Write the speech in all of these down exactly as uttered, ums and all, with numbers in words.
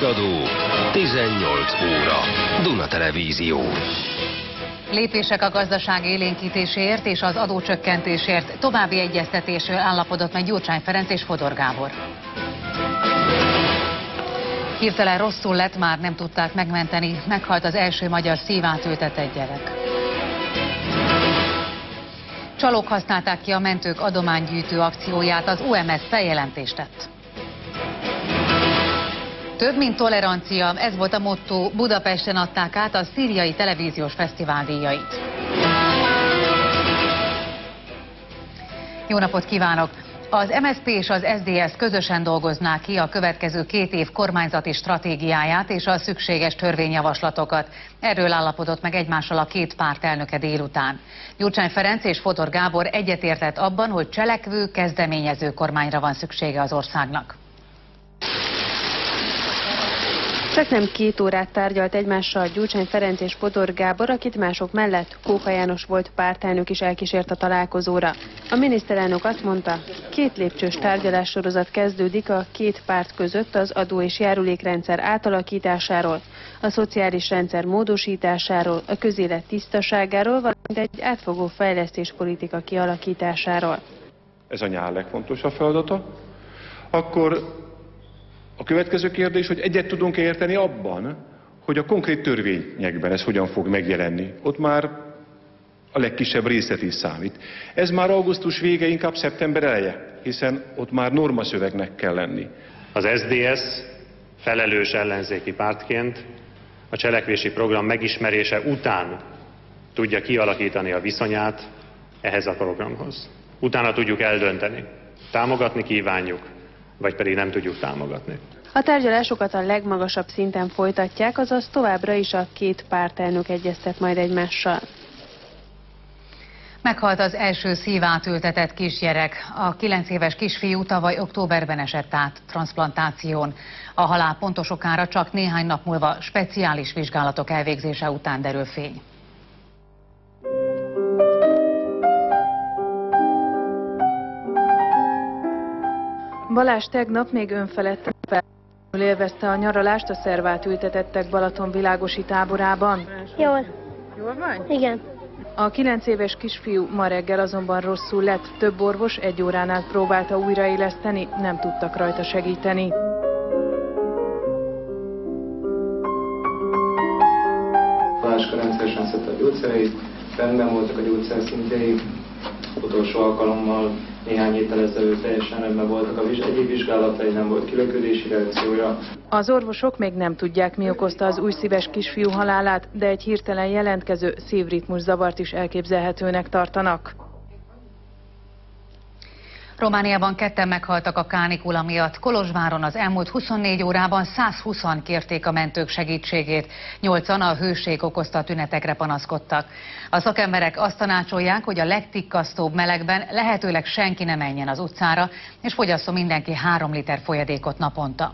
Híradó, tizennyolc óra. Duna Televízió. Lépések a gazdaság élénkítésért és az adócsökkentésért. További egyeztetésről állapodott meg Gyurcsány Ferenc és Fodor Gábor. Hirtelen rosszul lett, már nem tudták megmenteni. Meghalt az első magyar szívátültetett gyerek. Csalók használták ki a mentők adománygyűjtő akcióját, az o em es feljelentést tett. Több, mint tolerancia, ez volt a motto. Budapesten adták át a szíriai televíziós fesztivál díjait. Jó napot kívánok! Az em es zé pé és az es zé dé es közösen dolgoznák ki a következő két év kormányzati stratégiáját és a szükséges törvényjavaslatokat. Erről állapodott meg egymással a két párt elnöke délután. Gyurcsány Ferenc és Fodor Gábor egyetértett abban, hogy cselekvő, kezdeményező kormányra van szüksége az országnak. Csak nem két órát tárgyalt egymással Gyurcsány Ferenc és Fodor Gábor, akit mások mellett Kóka János volt pártelnök is elkísért a találkozóra. A miniszterelnök azt mondta, két lépcsős tárgyalássorozat kezdődik a két párt között az adó- és járulékrendszer átalakításáról, a szociális rendszer módosításáról, a közélet tisztaságáról, valamint egy átfogó fejlesztéspolitika kialakításáról. Ez a nyár legfontosabb feladata. Akkor a következő kérdés, hogy egyet tudunk-e érteni abban, hogy a konkrét törvényekben ez hogyan fog megjelenni. Ott már a legkisebb részlet is számít. Ez már augusztus vége, inkább szeptember eleje, hiszen ott már normaszövegnek kell lenni. Az es zé dé es felelős ellenzéki pártként a cselekvési program megismerése után tudja kialakítani a viszonyát ehhez a programhoz. Utána tudjuk eldönteni, támogatni kívánjuk, vagy pedig nem tudjuk támogatni. A tárgyalásokat a legmagasabb szinten folytatják, azaz továbbra is a két pártelnök egyeztet majd egymással. Meghalt az első szívátültetett kisgyerek. A kilenc éves kisfiú tavaly októberben esett át transzplantáción. A halál pontos okára csak néhány nap múlva speciális vizsgálatok elvégzése után derül fény. Balázs tegnap még önfeledten élvezte a nyaralást a szervátültetettek Balatonvilágosi táborában. Jól. Jól van? Igen. A kilenc éves kisfiú ma reggel azonban rosszul lett. Több orvos egy óránál próbálta újraéleszteni, nem tudtak rajta segíteni. Baláska rendszeresen szedte a gyógyszereit, rendben voltak a gyógyszerszintjei, utolsó alkalommal néhány héttel ezelőtt teljesen rendben voltak a egyéb vizsgálatai, nem volt kilöködési reakciója. Az orvosok még nem tudják, mi okozta az újszíves kisfiú halálát, de egy hirtelen jelentkező szívritmus zavart is elképzelhetőnek tartanak. Romániában ketten meghaltak a kánikula miatt. Kolozsváron az elmúlt huszonnégy órában százhúszan kérték a mentők segítségét. nyolcan a hőség okozta tünetekre panaszkodtak. A szakemberek azt tanácsolják, hogy a legtikkasztóbb melegben lehetőleg senki ne menjen az utcára, és fogyasszon mindenki három liter folyadékot naponta.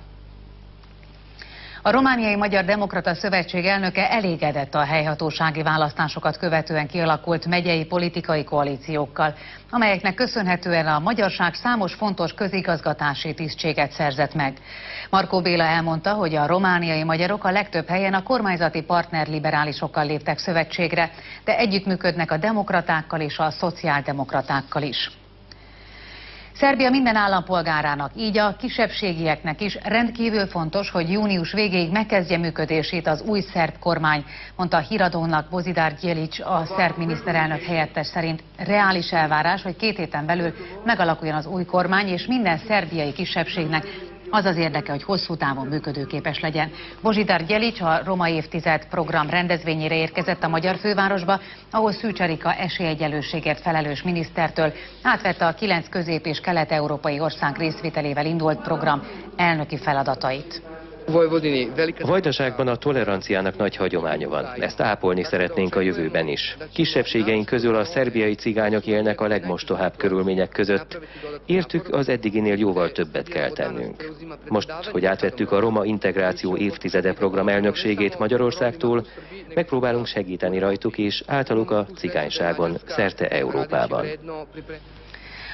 A Romániai Magyar Demokrata Szövetség elnöke elégedett a helyhatósági választásokat követően kialakult megyei politikai koalíciókkal, amelyeknek köszönhetően a magyarság számos fontos közigazgatási tisztséget szerzett meg. Markó Béla elmondta, hogy a romániai magyarok a legtöbb helyen a kormányzati partnerliberálisokkal léptek szövetségre, de együttműködnek a demokratákkal és a szociáldemokratákkal is. Szerbia minden állampolgárának, így a kisebbségieknek is rendkívül fontos, hogy június végéig megkezdje működését az új szerb kormány, mondta a Híradónak Božidar Djelić, a szerb miniszterelnök helyettes szerint reális elvárás, hogy két héten belül megalakuljon az új kormány, és minden szerbiai kisebbségnek az az érdeke, hogy hosszú távon működőképes legyen. Božidar Djelić a Roma évtized program rendezvényére érkezett a magyar fővárosba, ahol Szűcs Erika esélyegyenlőségért felelős minisztertől átvette a kilenc közép- és kelet-európai ország részvételével indult program elnöki feladatait. A Vajdaságban a toleranciának nagy hagyománya van. Ezt ápolni szeretnénk a jövőben is. Kisebbségeink közül a szerbiai cigányok élnek a legmostohább körülmények között. Értük, az eddiginél jóval többet kell tennünk. Most, hogy átvettük a Roma Integráció évtizede program elnökségét Magyarországtól, megpróbálunk segíteni rajtuk és általuk a cigányságon szerte Európában.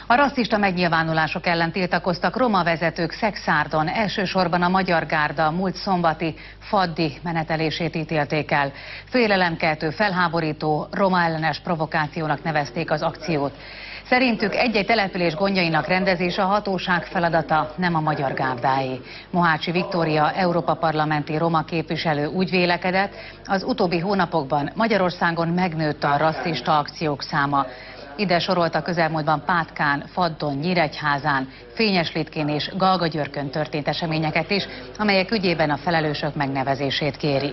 A rasszista megnyilvánulások ellen tiltakoztak roma vezetők Szekszárdon, elsősorban a Magyar Gárda múlt szombati faddi menetelését ítélték el. Félelemkeltő, felháborító, roma ellenes provokációnak nevezték az akciót. Szerintük egy-egy település gondjainak rendezése a hatóság feladata, nem a Magyar Gárdáé. Mohácsi Viktória Európa parlamenti roma képviselő úgy vélekedett, az utóbbi hónapokban Magyarországon megnőtt a rasszista akciók száma. Ide sorolta közelmúltban Pátkán, Faddon, Nyíregyházán, Fényeslitkén és Galgagyörkön történt eseményeket is, amelyek ügyében a felelősök megnevezését kéri.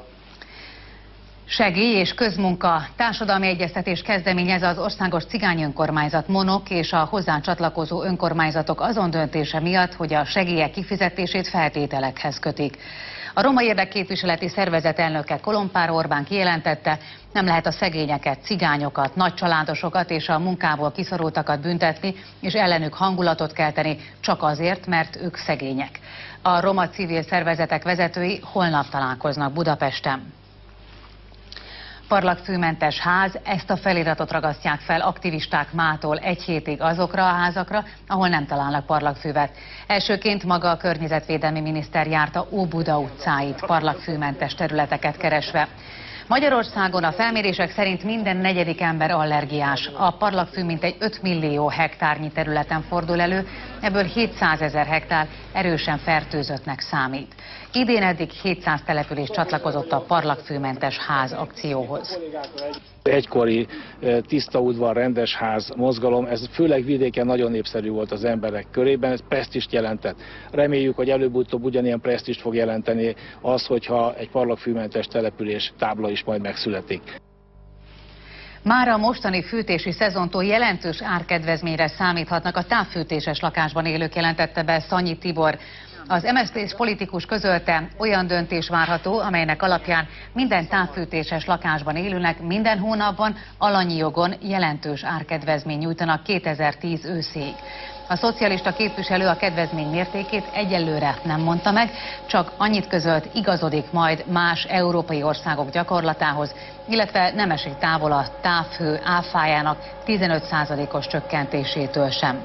Segély és közmunka társadalmi egyeztetés kezdeményez az Országos Cigány Önkormányzat MONOK és a hozzá csatlakozó önkormányzatok azon döntése miatt, hogy a segélyek kifizetését feltételekhez kötik. A Roma Érdekképviseleti Szervezet elnöke Kolompár Orbán kijelentette, nem lehet a szegényeket, cigányokat, nagycsaládosokat és a munkából kiszorultakat büntetni, és ellenük hangulatot kelteni csak azért, mert ők szegények. A roma civil szervezetek vezetői holnap találkoznak Budapesten. Parlagfűmentes ház, ezt a feliratot ragasztják fel aktivisták mától egy hétig azokra a házakra, ahol nem találnak parlagfűvet. Elsőként maga a környezetvédelmi miniszter járta Óbuda utcáit, parlagfűmentes területeket keresve. Magyarországon a felmérések szerint minden negyedik ember allergiás. A parlagfű mintegy öt millió hektárnyi területen fordul elő, ebből hétszázezer hektár erősen fertőzöttnek számít. Idén eddig hétszáz település csatlakozott a parlagfűmentes ház akcióhoz. Egykori tiszta udvar, rendes ház mozgalom, ez főleg vidéken nagyon népszerű volt az emberek körében, ez presztízst jelentett. Reméljük, hogy előbb-utóbb ugyanilyen presztízst fog jelenteni az, hogyha egy parlagfűmentes település tábla is majd megszületik. Már a mostani fűtési szezontól jelentős árkedvezményre számíthatnak a távfűtéses lakásban élők, jelentette be Szanyi Tibor. Az em es zé pés politikus közölte, olyan döntés várható, amelynek alapján minden távfűtéses lakásban élőnek minden hónapban alanyi jogon jelentős árkedvezmény nyújtanak kétezer-tíz őszéig. A szocialista képviselő a kedvezmény mértékét egyelőre nem mondta meg, csak annyit közölt, igazodik majd más európai országok gyakorlatához, illetve nem esik távol a távhő áfájának tizenöt százalékos csökkentésétől sem.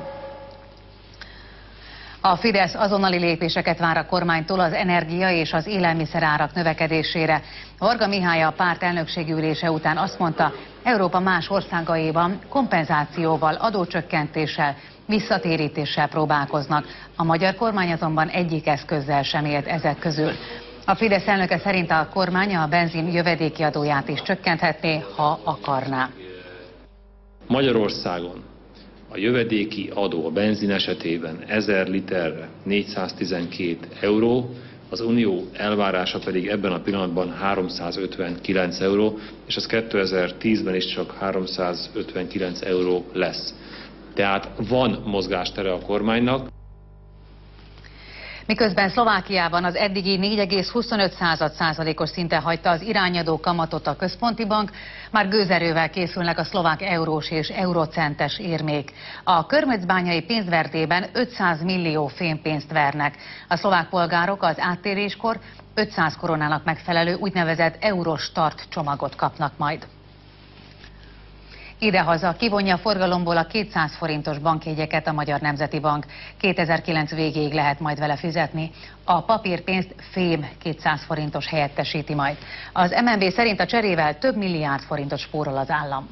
A Fidesz azonnali lépéseket vár a kormánytól az energia és az élelmiszerárak növekedésére. Varga Mihály a párt elnökségi ülése után azt mondta, Európa más országaiban kompenzációval, adócsökkentéssel, visszatérítéssel próbálkoznak. A magyar kormány azonban egyik eszközzel sem élt ezek közül. A Fidesz elnöke szerint a kormány a benzin jövedéki adóját is csökkenthetné, ha akarná. Magyarországon a jövedéki adó a benzin esetében ezer literre négyszáztizenkét euró, az unió elvárása pedig ebben a pillanatban háromszázötvenkilenc euró, és az kétezer-tízben is csak háromszázötvenkilenc euró lesz. Tehát van mozgástere a kormánynak. Miközben Szlovákiában az eddigi négy egész huszonöt százalékos szinten hagyta az irányadó kamatot a központi bank, már gőzerővel készülnek a szlovák eurós és eurocentes érmék. A körmöcbányai pénzvertében ötszáz millió fémpénzt vernek. A szlovák polgárok az áttéréskor ötszáz koronának megfelelő úgynevezett Eurostart csomagot kapnak majd. Idehaza kivonja a forgalomból a kétszáz forintos bankjegyeket a Magyar Nemzeti Bank. kétezer-kilenc végéig lehet majd vele fizetni. A papírpénzt fém kétszáz forintos helyettesíti majd. Az em en bé szerint a cserével több milliárd forintot spórol az állam.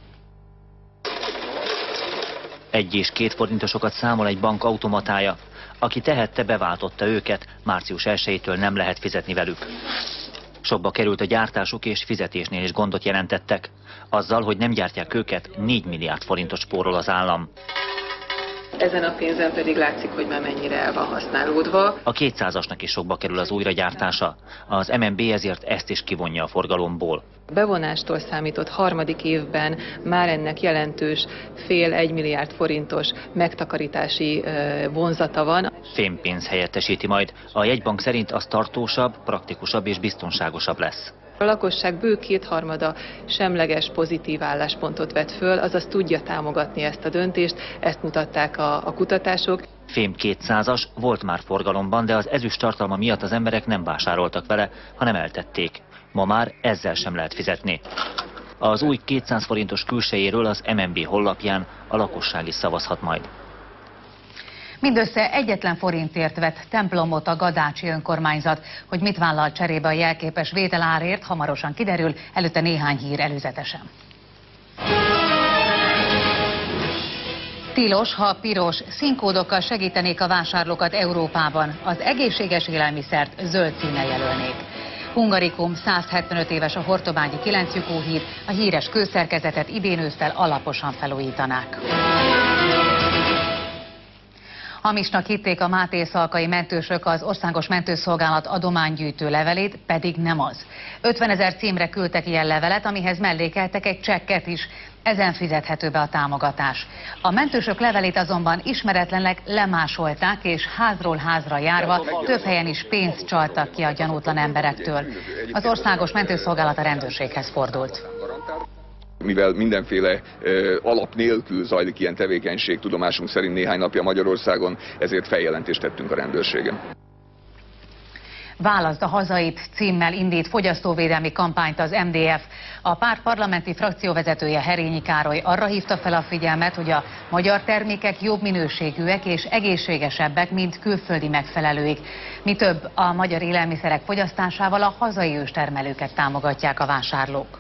Egy és két forintosokat számol egy bank automatája. Aki tehette, beváltotta őket, március elsejétől nem lehet fizetni velük. Sokba került a gyártásuk, és fizetésnél is gondot jelentettek. Azzal, hogy nem gyártják őket, négy milliárd forintot spórol az állam. Ezen a pénzen pedig látszik, hogy már mennyire el van használódva. A kétszázasnak is sokba kerül az újragyártása. Az em en bé ezért ezt is kivonja a forgalomból. Bevonástól számított harmadik évben már ennek jelentős fél egy milliárd forintos megtakarítási vonzata van. Fémpénz helyettesíti majd. A jegybank szerint az tartósabb, praktikusabb és biztonságosabb lesz. A lakosság bő kétharmada semleges, pozitív álláspontot vett föl, azaz tudja támogatni ezt a döntést, ezt mutatták a, a kutatások. Fém kétszázas volt már forgalomban, de az ezüst tartalma miatt az emberek nem vásároltak vele, hanem eltették. Ma már ezzel sem lehet fizetni. Az új kétszáz forintos külsejéről az em en bé honlapján a lakosság is szavazhat majd. Mindössze egyetlen forintért vett templomot a gadácsi önkormányzat. Hogy mit vállal cserébe a jelképes vételárért, hamarosan kiderül, előtte néhány hír előzetesen. Tilos, ha piros színkódokkal segítenék a vásárlókat Európában. Az egészséges élelmiszert zöld színnel jelölnék. Hungarikum százhetvenöt éves a hortobányi kilenclyukú híd, a híres kőszerkezetet idén ősszel alaposan felújítanák. Hamisnak hitték a mátészalkai mentősök az Országos Mentőszolgálat adománygyűjtő levelét, pedig nem az. ötvenezer címre küldtek ilyen levelet, amihez mellékeltek egy csekket is. Ezen fizethető be a támogatás. A mentősök levelét azonban ismeretlenek lemásolták, és házról házra járva több helyen is pénzt csaltak ki a gyanútlan emberektől. Az Országos Mentőszolgálat a rendőrséghez fordult. Mivel mindenféle ö, alap nélkül zajlik ilyen tevékenység, tudomásunk szerint néhány napja Magyarországon, ezért feljelentést tettünk a rendőrségen. Válaszd a hazait címmel indít fogyasztóvédelmi kampányt az em dé ef. A párt parlamenti frakcióvezetője Herényi Károly arra hívta fel a figyelmet, hogy a magyar termékek jobb minőségűek és egészségesebbek, mint külföldi megfelelőik. Mi több, a magyar élelmiszerek fogyasztásával a hazai őstermelőket támogatják a vásárlók.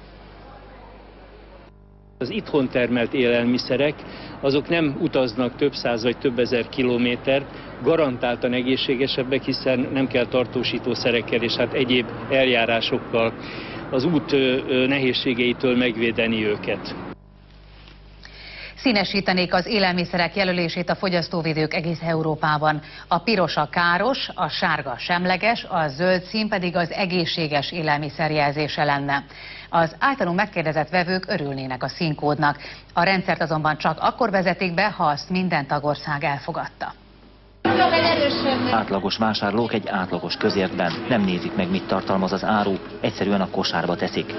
Az itthon termelt élelmiszerek, azok nem utaznak több száz vagy több ezer kilométert, garantáltan egészségesebbek, hiszen nem kell tartósítószerekkel és hát egyéb eljárásokkal az út nehézségeitől megvédeni őket. Színesítenék az élelmiszerek jelölését a fogyasztóvédők egész Európában. A piros a káros, a sárga semleges, a zöld szín pedig az egészséges élelmiszer jelzése lenne. Az általunk megkérdezett vevők örülnének a színkódnak. A rendszert azonban csak akkor vezetik be, ha azt minden tagország elfogadta. Átlagos vásárlók egy átlagos közértben nem nézik meg, mit tartalmaz az áru, egyszerűen a kosárba teszik.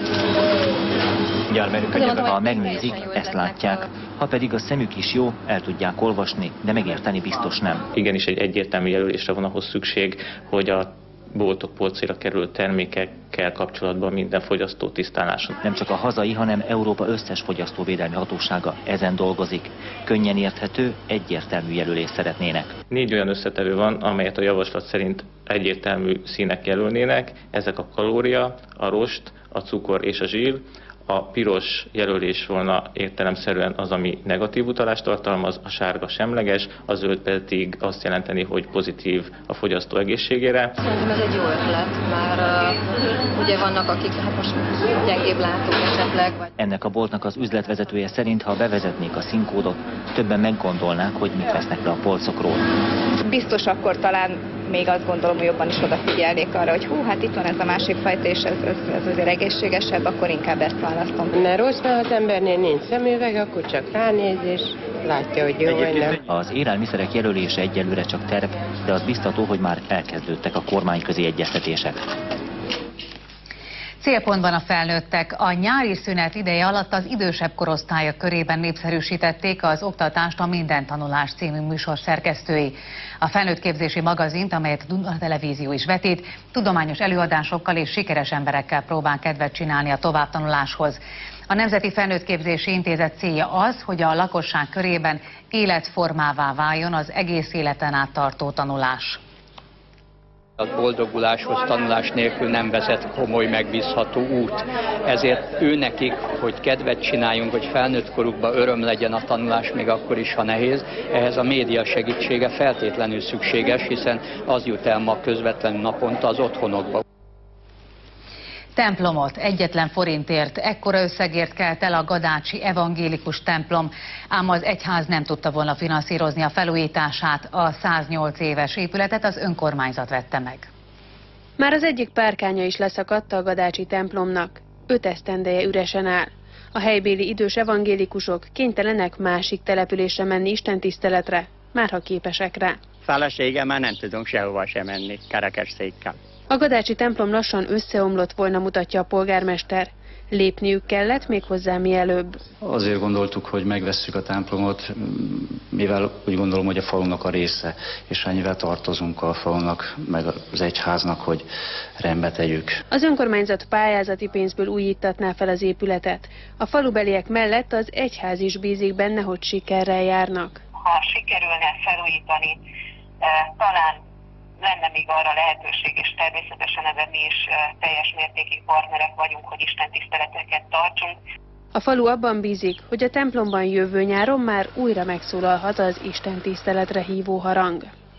Ha megnézik, ezt látják, ha pedig a szemük is jó, el tudják olvasni, de megérteni biztos nem. Igenis egy egyértelmű jelölésre van ahhoz szükség, hogy a boltok polcira kerülő termékekkel kapcsolatban minden fogyasztó tisztálásod. Nem csak a hazai, hanem Európa összes fogyasztóvédelmi hatósága ezen dolgozik. Könnyen érthető, egyértelmű jelölést szeretnének. Négy olyan összetevő van, amelyet a javaslat szerint egyértelmű színek jelölnének. Ezek a kalória, a rost, a cukor és a zsír. A piros jelölés volna értelemszerűen az, ami negatív utalást tartalmaz, a sárga semleges, a zöld pedig azt jelenteni, hogy pozitív a fogyasztó egészségére. Szerintem ez egy jó ötlet, már uh, ugye vannak, akik hát most gyengébb látók esetleg. Vagy... Ennek a boltnak az üzletvezetője szerint, ha bevezetnék a színkódot, többen meggondolnák, hogy mit vesznek le a polcokról. Biztos akkor talán még azt gondolom, hogy jobban is odafigyelnék arra, hogy hú, hát itt van ez a másik fajta, és ez, ez, ez azért egészségesebb, akkor inkább ezt választom. Ne rossz, mert ha az embernél nincs szemüveg, akkor csak ránéz, és látja, hogy jó vagy nem. Az élelmiszerek jelölése egyelőre csak terv, de az biztató, hogy már elkezdődtek a kormányközi egyeztetések. Célpontban a felnőttek. A nyári szünet ideje alatt az idősebb korosztályok körében népszerűsítették az oktatást a Minden tanulás című műsor szerkesztői. A felnőttképzési magazint, amelyet a Duna Televízió is vetít, tudományos előadásokkal és sikeres emberekkel próbál kedvet csinálni a továbbtanuláshoz. A Nemzeti Felnőttképzési Intézet célja az, hogy a lakosság körében életformává váljon az egész életen át tartó tanulás. A boldoguláshoz tanulás nélkül nem vezet komoly, megbízható út. Ezért őnekik, hogy kedvet csináljunk, hogy felnőtt korukban öröm legyen a tanulás, még akkor is, ha nehéz, ehhez a média segítsége feltétlenül szükséges, hiszen az jut el ma közvetlenül naponta az otthonokba. Templomot egyetlen forintért, ekkora összegért kelt el a gadácsi evangélikus templom, ám az egyház nem tudta volna finanszírozni a felújítását, a száznyolc éves épületet az önkormányzat vette meg. Már az egyik párkánya is leszakadt a gadácsi templomnak, öt esztendeje üresen áll. A helybéli idős evangélikusok kénytelenek másik településre menni istentiszteletre, már ha képesek rá. Feleségemmel nem tudunk sehova sem menni, kerekesszékkel. A gadácsi templom lassan összeomlott volna, mutatja a polgármester. Lépniük kellett méghozzá mielőbb. Azért gondoltuk, hogy megvesszük a templomot, mivel úgy gondolom, hogy a falunak a része, és annyivel tartozunk a falunak, meg az egyháznak, hogy rendbe tegyük. Az önkormányzat pályázati pénzből újítatná fel az épületet. A falubeliek mellett az egyház is bízik benne, hogy sikerrel járnak. Ha sikerülne felújítani, talán lenne még arra lehetőség, és természetesen ebben mi is teljes mértékig partnerek vagyunk, hogy Isten tiszteleteket tartsunk. A falu abban bízik, hogy a templomban jövő nyáron már újra megszólalhat az Isten tiszteletre hívó harang.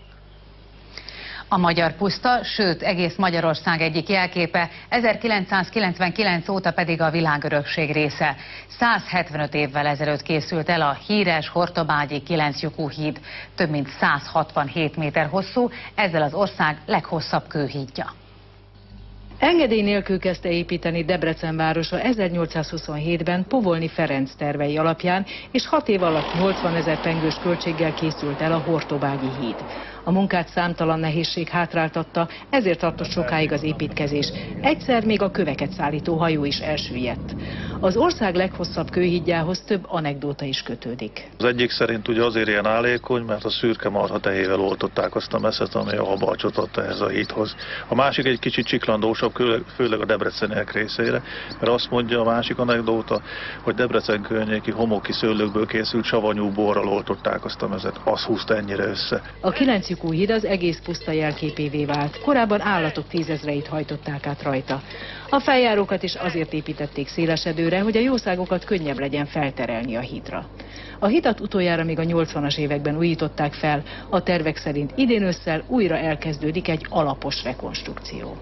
A magyar puszta, sőt egész Magyarország egyik jelképe, ezerkilencszázkilencvenkilenc óta pedig a világörökség része. száz hetvenöt évvel ezelőtt készült el a híres hortobágyi kilenclyukú híd, több mint száz hatvanhét méter hosszú, ezzel az ország leghosszabb kőhídja. Engedély nélkül kezdte építeni Debrecen városa ezernyolcszázhuszonhétben Povolny Ferenc tervei alapján, és hat év alatt nyolcvanezer pengős költséggel készült el a hortobágyi híd. A munkát számtalan nehézség hátráltatta, ezért tartott sokáig az építkezés. Egyszer még a köveket szállító hajó is elsüllyedt. Az ország leghosszabb kőhídjához több anekdóta is kötődik. Az egyik szerint ugye azért ilyen állékony, mert a szürke marha tehével oltották azt a messzet, ami a habalcsot adta ehhez a hídhoz. A másik egy kicsit csiklandósabb, főleg a debreceniek részére, mert azt mondja a másik anekdóta, hogy Debrecen környéki homoki szőlőkből készült savanyú borral oltották azt a mezet. Az húzta ennyire össze. A kilenclyukú híd az egész puszta jelképévé vált. Korábban állatok tízezreit hajtották át rajta. A feljárókat is azért építették szélesedőre, hogy a jószágokat könnyebb legyen felterelni a hídra. A hidat utoljára még a nyolcvanas években újították fel, a tervek szerint idén ősszel újra elkezdődik egy alapos rekonstrukció.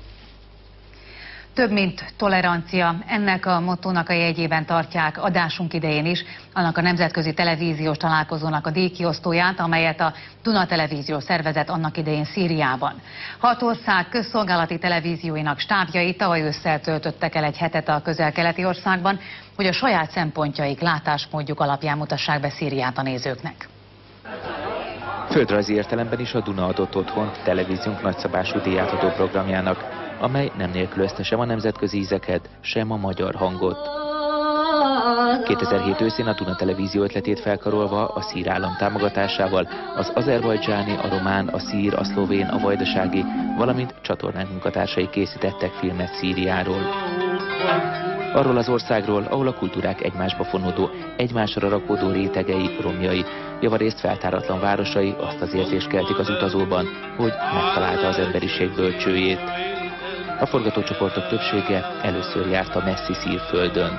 Több mint tolerancia, ennek a mottónak a jegyében tartják adásunk idején is annak a nemzetközi televíziós találkozónak a díjkiosztóját, amelyet a Duna Televízió szervezett annak idején Szíriában. Hat ország közszolgálati televízióinak stábjai tavaly ősszel töltöttek el egy hetet a közel-keleti országban, hogy a saját szempontjaik, látásmódjuk alapján mutassák be Szíriát a nézőknek. Földrajzi értelemben is a Duna adott otthont televíziónk nagyszabású díjátadó programjának, amely nem nélkülözte sem a nemzetközi ízeket, sem a magyar hangot. kétezer-hét őszén a Duna Televízió ötletét felkarolva a szír állam támogatásával az azerbajdzsáni, a román, a szír, a szlovén, a vajdasági, valamint csatornánk munkatársai készítettek filmet Szíriáról. Arról az országról, ahol a kultúrák egymásba fonódó, egymásra rakódó rétegei, romjai, javarészt feltáratlan városai azt az érzést keltik az utazóban, hogy megtalálta az emberiség bölcsőjét. A forgatócsoportok többsége először járt a messzi Szírföldön.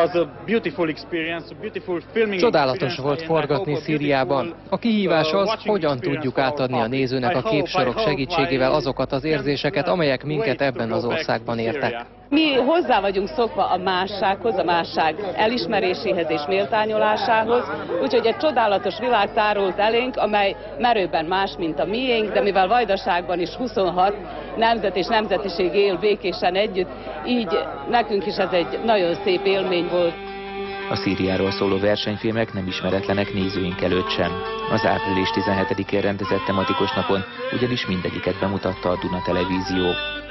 Csodálatos volt forgatni Szíriában. A kihívás az, hogyan tudjuk átadni a nézőnek a képsorok segítségével azokat az érzéseket, amelyek minket ebben az országban értek. Mi hozzá vagyunk szokva a mássághoz, a másság elismeréséhez és méltányolásához, úgyhogy egy csodálatos világ tárult elénk, amely merőben más, mint a miénk, de mivel Vajdaságban is huszonhat nemzet és nemzetiség él békésen együtt, így nekünk is ez egy nagyon szép élmény volt. A Szíriáról szóló versenyfilmek nem ismeretlenek nézőink előtt sem. Az április tizenhetedikén rendezett tematikus napon ugyanis mindegyiket bemutatta a Duna Televízió.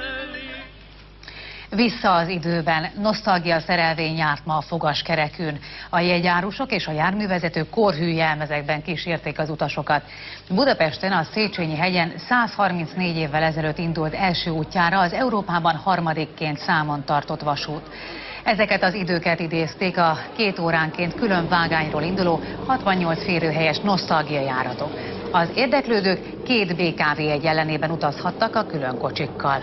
Vissza az időben, nosztalgia szerelvény járt ma a fogaskerekűn. A jegyárusok és a járművezetők korhű jelmezekben kísérték az utasokat. Budapesten a Széchenyi hegyen száz harmincnégy évvel ezelőtt indult első útjára az Európában harmadikként számon tartott vasút. Ezeket az időket idézték a két óránként külön vágányról induló hatvannyolc férőhelyes nosztalgia járatok. Az érdeklődők két bé ká vé jegy ellenében utazhattak a külön kocsikkal.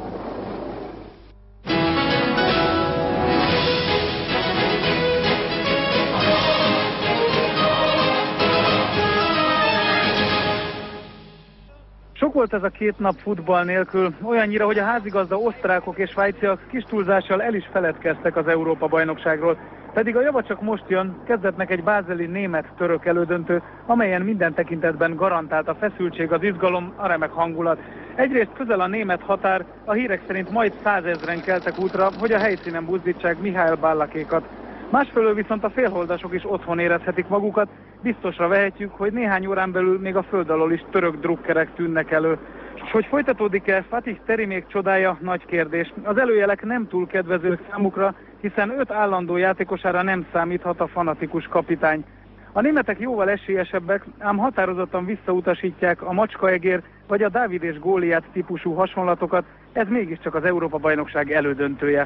Sok volt ez a két nap futball nélkül, olyannyira, hogy a házigazda osztrákok és svájciak kis túlzással el is feledkeztek az Európa-bajnokságról. Pedig a java csak most jön, kezdetnek egy bázeli német-török elődöntő, amelyen minden tekintetben garantált a feszültség, az izgalom, a remek hangulat. Egyrészt közel a német határ, a hírek szerint majd százezren keltek útra, hogy a helyszínen buzdítsák Mihály Ballakékat. Másfelől viszont a félholdasok is otthon érezhetik magukat, biztosra vehetjük, hogy néhány órán belül még a föld alól is török drukkerek tűnnek elő. És hogy folytatódik-e Fatih Terimék csodája, nagy kérdés. Az előjelek nem túl kedvezők számukra, hiszen öt állandó játékosára nem számíthat a fanatikus kapitány. A németek jóval esélyesebbek, ám határozottan visszautasítják a macskaegér vagy a Dávid és Góliát típusú hasonlatokat, ez mégiscsak az Európa-bajnokság elődöntője.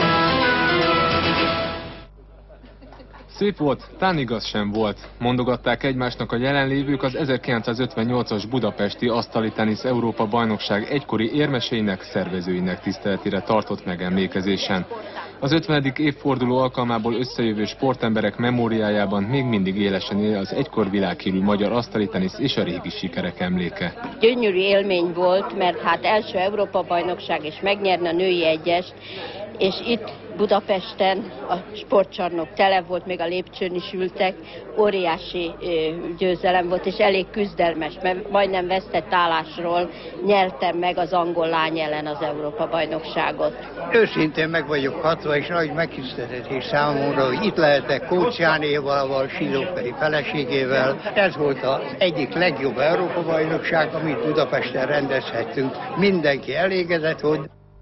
Szép volt, tán igaz sem volt, mondogatták egymásnak a jelenlévők az ezerkilencszázötvennyolcas budapesti asztali tenisz Európa-bajnokság egykori érmeseinek, szervezőinek tiszteletére tartott megemlékezésen. Az ötvenedik évforduló alkalmából összejövő sportemberek memóriájában még mindig élesen él az egykor világhírű magyar asztali tenisz és a régi sikerek emléke. Gyönyörű élmény volt, mert hát első Európa-bajnokság és megnyerni a női egyest, és itt Budapesten a sportcsarnok tele volt, még a lépcsőn is ültek, óriási győzelem volt, és elég küzdelmes, mert majdnem vesztett állásról nyertem meg az angol lány ellen az Európa-bajnokságot. Őszintén meg vagyok hatva, és nagy megtiszteltetés számomra, hogy itt lehetek Kócs Jánéval, Silóferi feleségével. Ez volt az egyik legjobb Európa-bajnokság, amit Budapesten rendezhettünk. Mindenki elégedett, hogy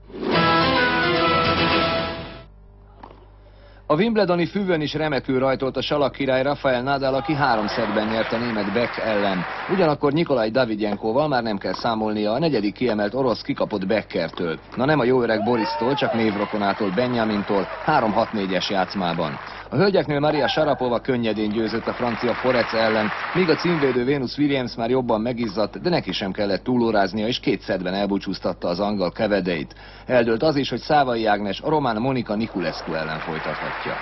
A wimbledoni füvön is remekül rajtolt a salak király Rafael Nadal, aki három szettben nyert a német Beck ellen. Ugyanakkor Nikolaj Davidjenkoval már nem kell számolnia, a negyedik kiemelt orosz kikapott Beckertől. Na nem a jó öreg Borisztól, csak névrokonától, Benjamintól három hat négyes játszmában. A hölgyeknél Maria Sharapova könnyedén győzött a francia Forec ellen, míg a címvédő Venus Williams már jobban megizzadt, de neki sem kellett túlóráznia, és két szettben elbúcsúztatta az angol Kevedeit. Eldőlt az is, hogy Szávai Ágnes a román Monika Niculescu ellen folytathatja.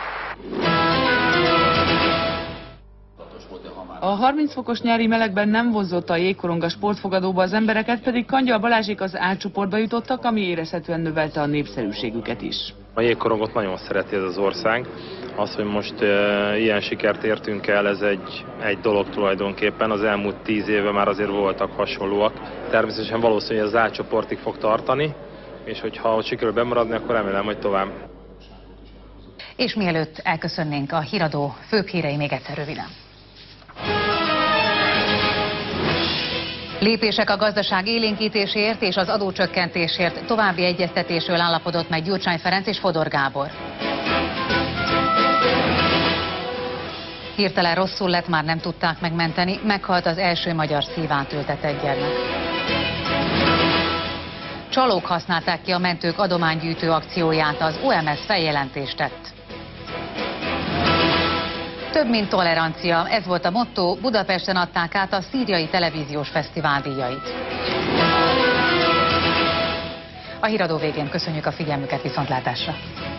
A harminc fokos nyári melegben nem vonzotta a jégkorong a sportfogadóba, az embereket, pedig Kangyal Balázsék az A csoportba jutottak, ami érezhetően növelte a népszerűségüket is. A jégkorongot nagyon szereti ez az ország. Az, hogy most e, ilyen sikert értünk el, ez egy, egy dolog tulajdonképpen. Az elmúlt tíz éve már azért voltak hasonlóak. Természetesen valószínű, hogy az A csoportig fog tartani, és hogyha ott sikerül bemaradni, akkor remélem, hogy tovább. És mielőtt elköszönnénk, a híradó főbb hírei még egyszer röviden. Lépések a gazdaság élénkítésért és az adócsökkentésért, további egyeztetésről állapodott meg Gyurcsány Ferenc és Fodor Gábor. Hirtelen rosszul lett, már nem tudták megmenteni, meghalt az első magyar szívát ültetett gyermek. Csalók használták ki a mentők adománygyűjtő akcióját, az o em es feljelentést tett. Több, mint tolerancia, ez volt a motto, Budapesten adták át a szíriai televíziós fesztivál díjait. A híradó végén köszönjük a figyelmüket, viszontlátásra!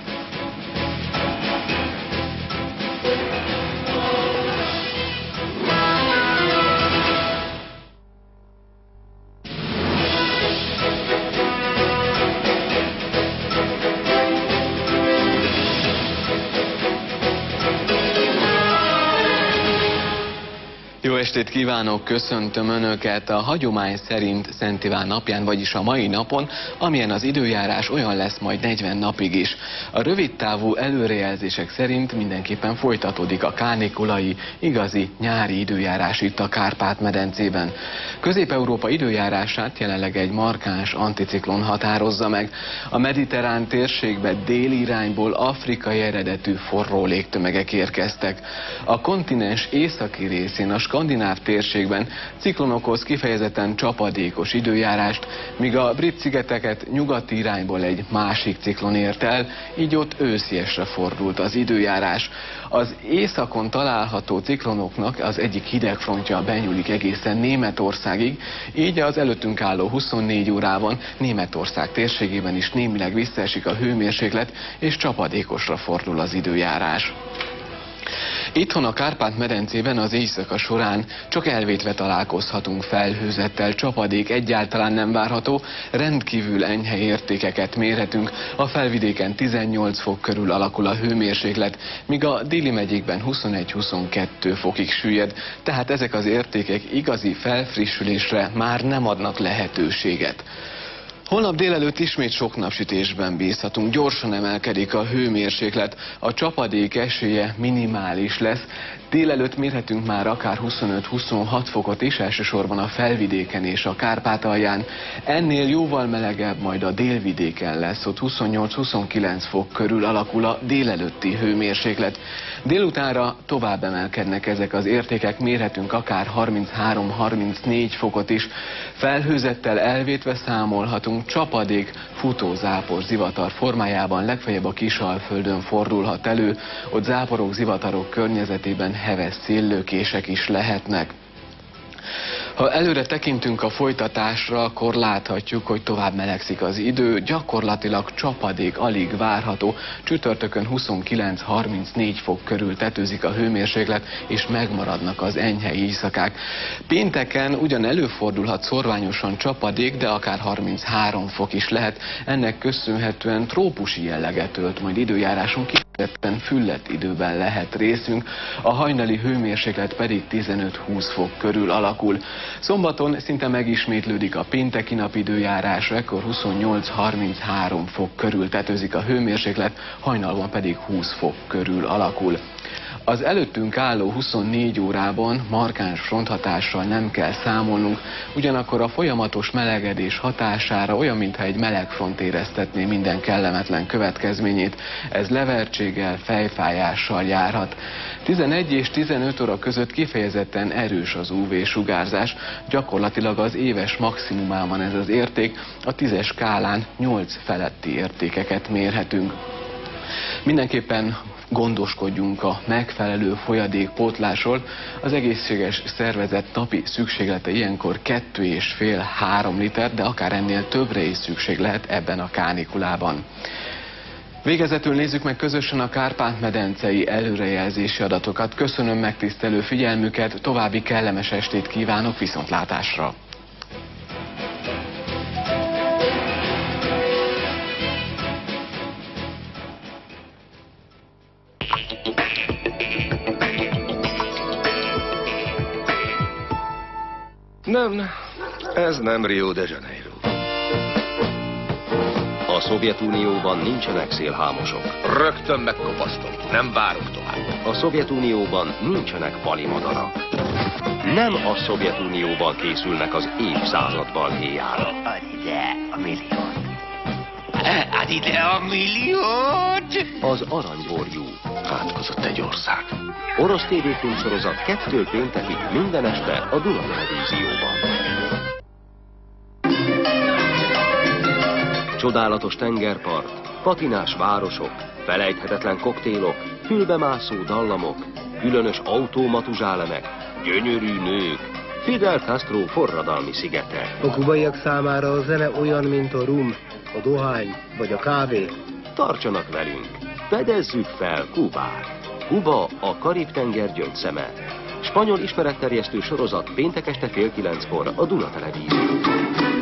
Jó estét kívánok, köszöntöm Önöket! A hagyomány szerint Szent Iván napján, vagyis a mai napon, amilyen az időjárás, olyan lesz majd negyven napig is. A rövidtávú előrejelzések szerint mindenképpen folytatódik a kánikulai, igazi nyári időjárás itt a Kárpát-medencében. Közép-Európa időjárását jelenleg egy markáns anticiklon határozza meg. A mediterrán térségbe déli irányból afrikai eredetű forró légtömegek érkeztek. A kontinens északi részén, a skandináv térségben ciklonokhoz kifejezetten csapadékos időjárást, míg a Brit-szigeteket nyugati irányból egy másik ciklon ért el, így ott ősziesre fordult az időjárás. Az északon található ciklonoknak az egyik hidegfrontja benyúlik egészen Németországig, így az előttünk álló huszonnégy órában Németország térségében is némileg visszaesik a hőmérséklet, és csapadékosra fordul az időjárás. Itthon a Kárpát-medencében az éjszaka során csak elvétve találkozhatunk felhőzettel, csapadék egyáltalán nem várható, rendkívül enyhe értékeket mérhetünk, a felvidéken tizennyolc fok körül alakul a hőmérséklet, míg a déli megyékben huszonegy-huszonkettő fokig süllyed, tehát ezek az értékek igazi felfrissülésre már nem adnak lehetőséget. Holnap délelőtt ismét sok napsütésben bízhatunk, gyorsan emelkedik a hőmérséklet, a csapadék esélye minimális lesz. Délelőtt mérhetünk már akár huszonöt-huszonhat fokot is, elsősorban a felvidéken és a Kárpátalján. Ennél jóval melegebb majd a délvidéken lesz, ott huszonnyolc-huszonkilenc fok körül alakul a délelőtti hőmérséklet. Délutánra tovább emelkednek ezek az értékek, mérhetünk akár harminchárom-harmincnégy fokot is. Felhőzettel elvétve számolhatunk, csapadék, futózápor, zivatar formájában legfeljebb a Kisalföldön fordulhat elő, ott záporok, zivatarok környezetében heves széllőkések is lehetnek. Ha előre tekintünk a folytatásra, akkor láthatjuk, hogy tovább melegszik az idő, gyakorlatilag csapadék alig várható. Csütörtökön huszonkilenc-harmincnégy fok körül tetőzik a hőmérséklet, és megmaradnak az enyhe éjszakák. Pénteken ugyan előfordulhat szorványosan csapadék, de akár harminchárom fok is lehet. Ennek köszönhetően trópusi jelleget ölt majd időjárásunk, kifejezetten füllett időben lehet részünk, a hajnali hőmérséklet pedig tizenöt-húsz fok körül alakul. Szombaton szinte megismétlődik a pénteki nap időjárás, ekkor huszonnyolc-harminchárom fok körül tetőzik a hőmérséklet, hajnalban pedig húsz fok körül alakul. Az előttünk álló huszonnégy órában markáns fronthatással nem kell számolnunk, ugyanakkor a folyamatos melegedés hatására olyan, mintha egy meleg front éreztetné minden kellemetlen következményét, ez levertséggel, fejfájással járhat. tizenegy és tizenöt óra között kifejezetten erős az ú vé-sugárzás, gyakorlatilag az éves maximumában ez az érték, a tízes skálán nyolc feletti értékeket mérhetünk. Mindenképpen gondoskodjunk a megfelelő folyadékpótlásról. Az egészséges szervezet napi szükséglete ilyenkor kettő és fél-három liter, de akár ennél többre is szükség lehet ebben a kánikulában. Végezetül nézzük meg közösen a Kárpát-medencei előrejelzési adatokat. Köszönöm megtisztelő figyelmüket, további kellemes estét kívánok, viszontlátásra! Nem, ez nem Rio de Janeiro. A Szovjetunióban nincsenek szélhámosok. Rögtön megkopasztom, nem várok tovább. A Szovjetunióban nincsenek palimadarak. Nem a Szovjetunióban készülnek az évszázad balhéjára. Add ide a milliót. Add ide a milliót! Az aranyborjú átkozott egy ország. Orosz tévéfilmsorozat kettől péntekig minden este a Duna Televízióban. Csodálatos tengerpart, patinás városok, felejthetetlen koktélok, fülbemászó dallamok, különös automatuzsálemek, gyönyörű nők, Fidel Castro forradalmi szigete. A kubaiak számára a zene olyan, mint a rum, a dohány vagy a kávé. Tartsanak velünk, fedezzük fel Kubát. Kuba a Karib-tenger gyöngyszeme. Spanyol ismeretterjesztő sorozat péntek este fél kilenckor a Duna Televízióban.